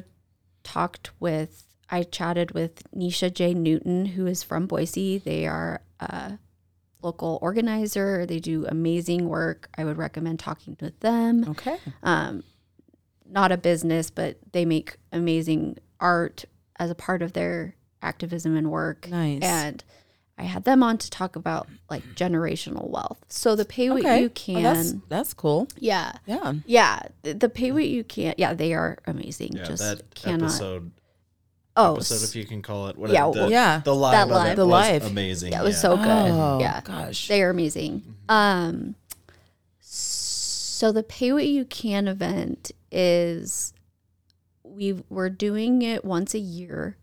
I chatted with Nisha J. Newton, who is from Boise. They are local organizer. They do amazing work. I would recommend talking with them. Okay. Not a business, but they make amazing art as a part of their activism and work. Nice. And I had them on to talk about like generational wealth. So the pay what you can. That's cool. Yeah. Yeah. Yeah. The pay what you can. Yeah, they are amazing. Yeah, just that cannot. episode, if you can call it. The live. The live. Amazing. Yeah, it was so good. Oh, yeah. Gosh. They are amazing. So the Pay What You Can event is, we're doing it once a year.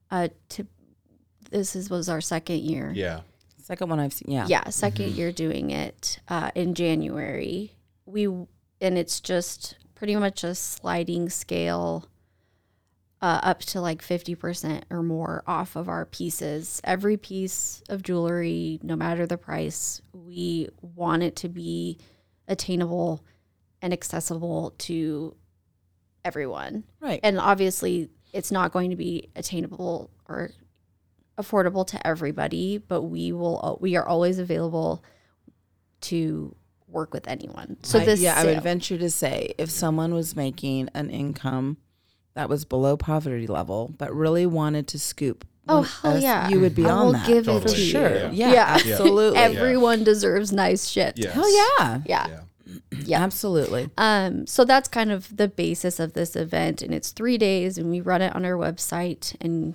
Was our second year. Yeah. Second one I've seen. Yeah. Yeah. Second year doing it in January. And it's just pretty much a sliding scale up to like 50% or more off of our pieces. Every piece of jewelry, no matter the price, we want it to be attainable and accessible to everyone. Right. And obviously it's not going to be attainable or affordable to everybody, but we are always available to work with anyone. So I would venture to say if someone was making an income that was below poverty level, but really wanted to scoop. You would be on that. Give it for to sure. you. Yeah, absolutely. Everyone deserves nice shit. Yes. Hell yeah. Yeah. Absolutely. So that's kind of the basis of this event, and it's 3 days, and we run it on our website, and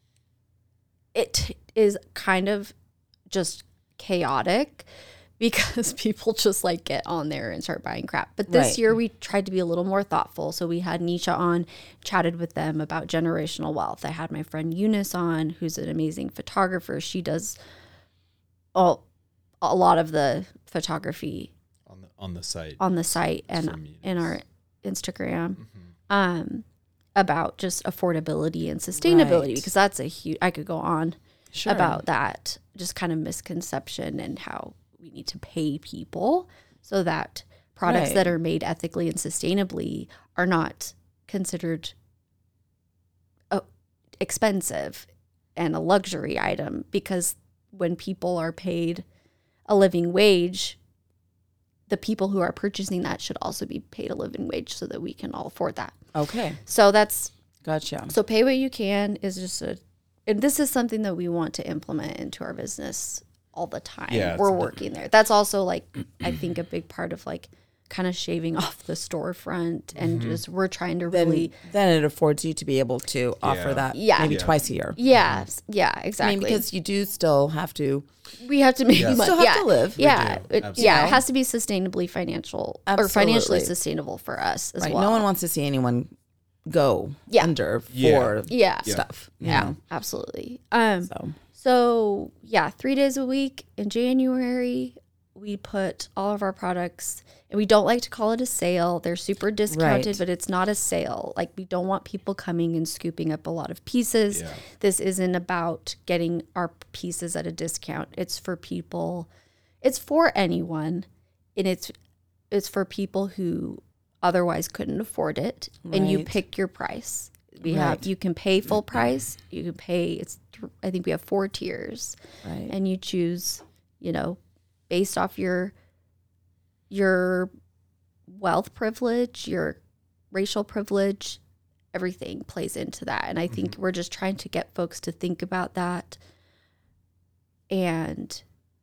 it is kind of just chaotic because people just like get on there and start buying crap. But this year we tried to be a little more thoughtful. So we had Nisha on, chatted with them about generational wealth. I had my friend Eunice on, who's an amazing photographer. She does a lot of the photography on the site and in our Instagram. About just affordability and sustainability, because that's I could go on about that, just kind of misconception and how we need to pay people so that products that are made ethically and sustainably are not considered expensive and a luxury item, because when people are paid a living wage, the people who are purchasing that should also be paid a living wage so that we can all afford that. Okay. So that's gotcha. So Pay What You Can is just and this is something that we want to implement into our business all the time. Yeah, we're working there. That's also like, I think a big part of like kind of shaving off the storefront and just we're trying to really. Then it affords you to be able to offer that maybe twice a year. Yeah. Yeah, exactly. I mean, because you do still have to. We have to make money. Still have to live. Yeah. It has to be sustainably financial or financially sustainable for us as well. No one wants to see anyone go under for stuff. Yeah, absolutely. So 3 days a week in January, we put all of our products, and we don't like to call it a sale. They're super discounted, but it's not a sale. Like, we don't want people coming and scooping up a lot of pieces. Yeah. This isn't about getting our pieces at a discount. It's for people. It's for anyone, and it's for people who otherwise couldn't afford it. Right. And you pick your price. You can pay full price. You can pay. I think we have 4 tiers, right? And you choose, based off your wealth privilege, your racial privilege, everything plays into that. And I think we're just trying to get folks to think about that. And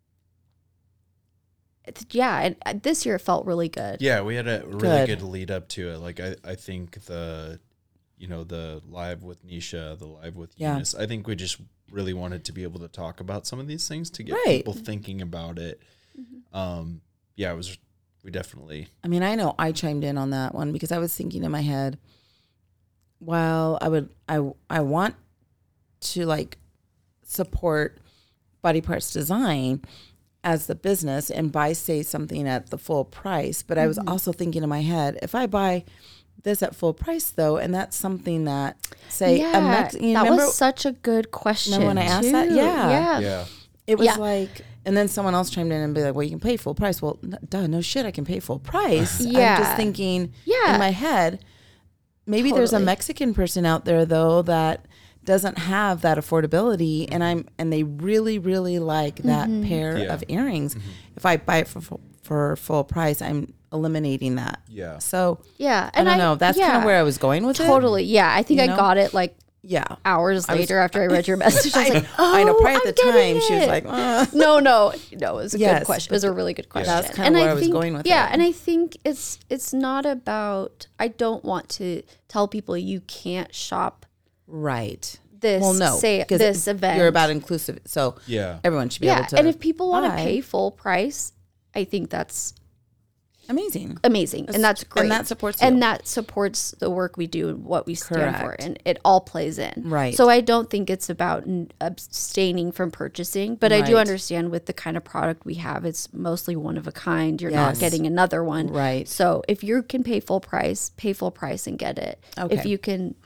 and this year it felt really good. Yeah, we had a really good lead up to it. Like, I think the live with Nisha, the live with Eunice, I think we just really wanted to be able to talk about some of these things to get people thinking about it. We definitely. I mean, I know I chimed in on that one because I was thinking in my head, while I want to like support Body Parts Design as the business and buy, say, something at the full price, but I was also thinking in my head, if I buy this at full price though, and that's something that, say, that was such a good question. Remember when I asked that? Yeah. It was like, and then someone else chimed in and be like, well, you can pay full price. Well, no shit, I can pay full price. I'm just thinking in my head, maybe there's a Mexican person out there though that doesn't have that affordability, and they really, really like that pair of earrings. If I buy it for full price, I'm eliminating that. Yeah. So and I don't know. That's kind of where I was going with it. Totally. Yeah. I think I got it like hours later after I read your message. I was like, I know. Probably at the time, she was like, No. It was a good question. It was a really good question. That's kind of where I was going with it. Yeah. And I think it's not about, I don't want to tell people you can't shop. Right. This, this event. You're about inclusive. So everyone should be able to. And if people want to pay full price, I think that's amazing. And that's great. And that supports you. And that supports the work we do and what we stand for. And it all plays in. Right. So I don't think it's about abstaining from purchasing, but I do understand with the kind of product we have, it's mostly one of a kind. You're not getting another one. Right. So if you can pay full price and get it. Okay. If you can,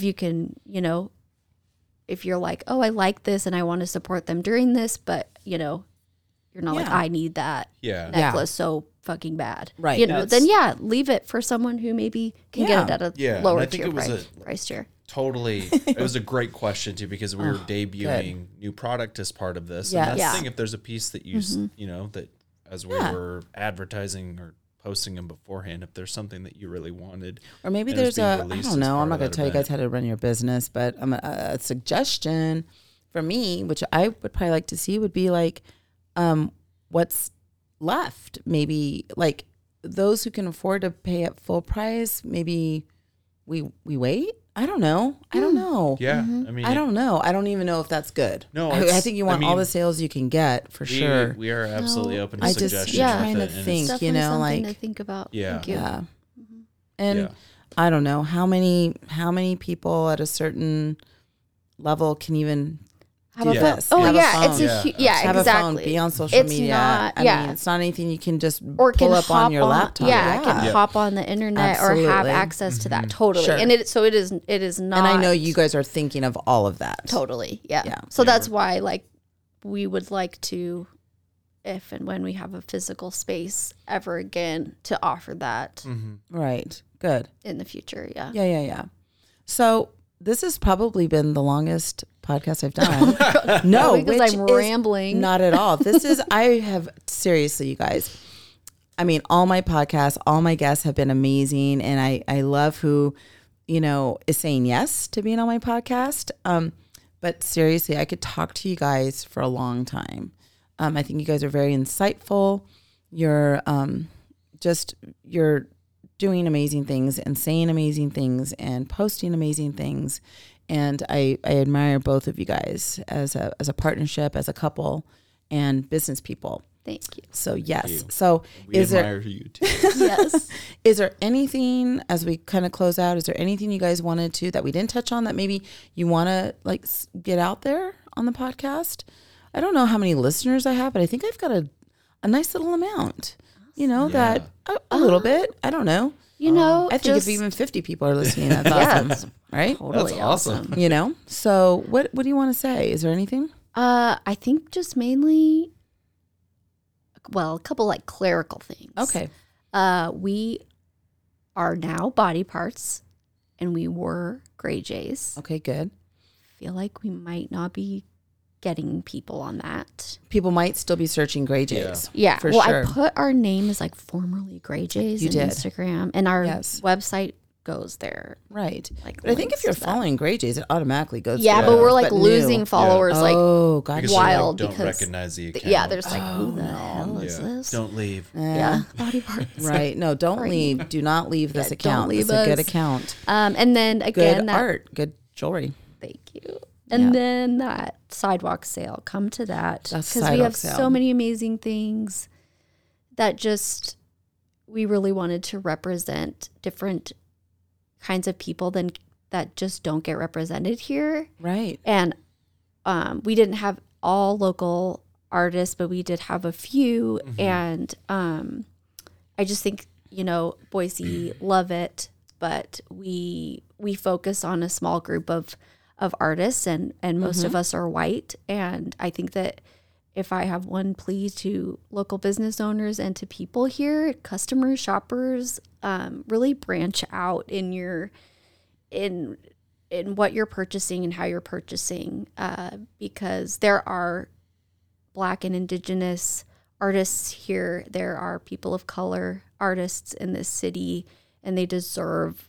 if you're like, oh, I like this and I want to support them during this, but you're not like, I need that necklace so fucking bad. Right. Then leave it for someone who maybe can get it at a lower tier price tier. Totally. It was a great question too, because we were debuting new product as part of this. And that's the thing, if there's a piece that you, that as we were advertising or posting them beforehand, if there's something that you really wanted, or maybe there's I don't know, I'm not going to tell you guys how to run your business, but a suggestion for me, which I would probably like to see, would be like, what's left. Maybe like those who can afford to pay at full price, maybe we wait. I don't know. Yeah. I mean, I don't know. I don't even know if that's good. No, I think you want all the sales you can get for sure. We are absolutely open to suggestions. Trying to think, something to think about. Yeah. Thank you. Yeah. And I don't know how many people at a certain level can even have a phone. Oh, have yeah. It's exactly. Have a phone, be on social media. I mean, it's not anything you can just pull up on your laptop. Yeah, can hop on the internet or have access to that. Totally. Sure. And it is not. And I know you guys are thinking of all of that. Totally. Yeah. So that's why, like, we would like to, if and when we have a physical space ever again, to offer that. Right. Good. In the future. Yeah. Yeah. So this has probably been the longest podcast I've done. No, because I'm rambling. Not at all. This is, I have, seriously, you guys, I mean, all my podcasts, all my guests have been amazing. And I love who, is saying yes to being on my podcast. But seriously, I could talk to you guys for a long time. I think you guys are very insightful. You're doing amazing things and saying amazing things and posting amazing things. And I admire both of you guys as a partnership, as a couple, and business people. Thank you. So yes. So we admire you too. Yes. Is there anything, as we kind of close out, is there anything you guys wanted to, that we didn't touch on, that maybe you want to like get out there on the podcast? I don't know how many listeners I have, but I think I've got a nice little amount. You know, that a little bit. I don't know. You know, I think if even 50 people are listening, that's awesome. Right? Totally That's awesome. You know? So what do you want to say? Is there anything? I think just mainly, well, a couple like clerical things. Okay. We are now Body Parts, and we were Gray Jays. Okay, good. Feel like we might not be getting people on that. People might still be searching Gray Jays. Yeah. For well, sure. I put our name as like formerly Gray Jays on Instagram, and our website goes there. Right. Like, but I think if you're following Gray Jays, it automatically goes. Yeah, but we're like losing new. followers. Like, oh, God, Because wild don't because recognize the account. yeah, there's like, who the hell is this? Don't leave. Yeah, Body Parts. Right. No, don't leave. Do not leave this account. Don't leave it's a good us. account. And then again, Good art, good jewelry. Thank you. And then that sidewalk sale, come to that. That's Because we have so many amazing things that just, we really wanted to represent different kinds of people that just don't get represented here. Right. And we didn't have all local artists, but we did have a few. Mm-hmm. And I just think, you know, Boise love it, but we focus on a small group of artists, and most of us are white. And I think that if I have one plea to local business owners and to people here, customers, shoppers, really branch out in what you're purchasing and how you're purchasing, because there are Black and Indigenous artists here. There are people of color artists in this city, and they deserve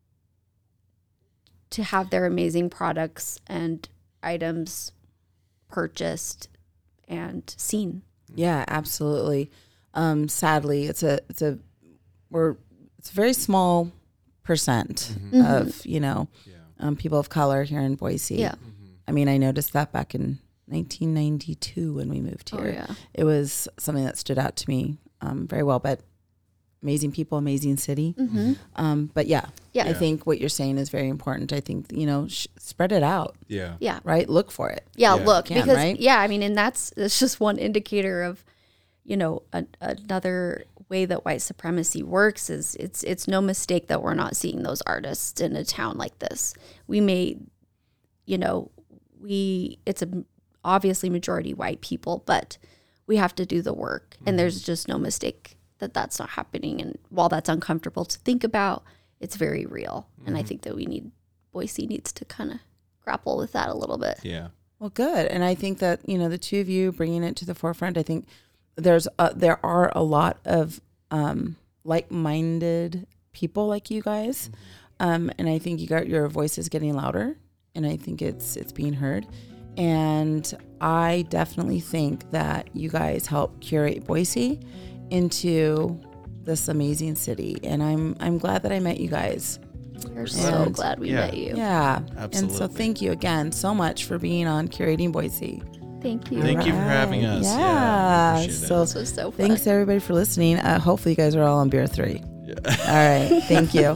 to have their amazing products and items purchased and seen. Yeah, absolutely. Sadly, it's a very small percent of, you know, people of color here in Boise. Yeah. I mean, I noticed that back in 1992 when we moved here. Oh, yeah. It was something that stood out to me very well, but amazing people, amazing city. But I think what you're saying is very important. I think, you know, spread it out. Yeah. Yeah. Right? Look for it. Yeah, look, Can, because right? I mean, and that's just one indicator of, you know, another way that white supremacy works is it's no mistake that we're not seeing those artists in a town like this. We may, you know, it's obviously majority white people, but we have to do the work, and there's just no mistake that that's not happening. And while that's uncomfortable to think about, it's very real. And I think that Boise needs to kind of grapple with that a little bit. Yeah. Well, good. And I think that, you know, the two of you bringing it to the forefront, I think there are a lot of like-minded people like you guys. And I think your voice is getting louder, and I think it's being heard. And I definitely think that you guys help curate Boise into this amazing city. And I'm glad that I met you guys. We're so glad we met you. Yeah. Absolutely. And so thank you again so much for being on Curating Boise. Thank you. Thank you for having us. Yeah. Appreciate it. So This was so fun. thanks everybody for listening. Hopefully you guys are all on beer 3. Yeah. All right. Thank you.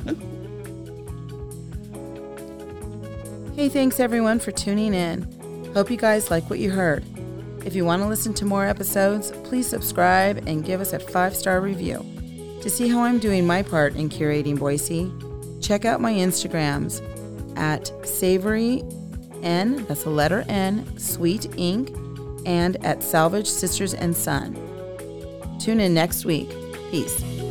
Hey, thanks everyone for tuning in. Hope you guys like what you heard. If you want to listen to more episodes, please subscribe and give us a 5-star review. To see how I'm doing my part in curating Boise, check out my Instagrams at Savory N, that's the letter N, Sweet Ink, and at Salvage Sisters and Son. Tune in next week. Peace.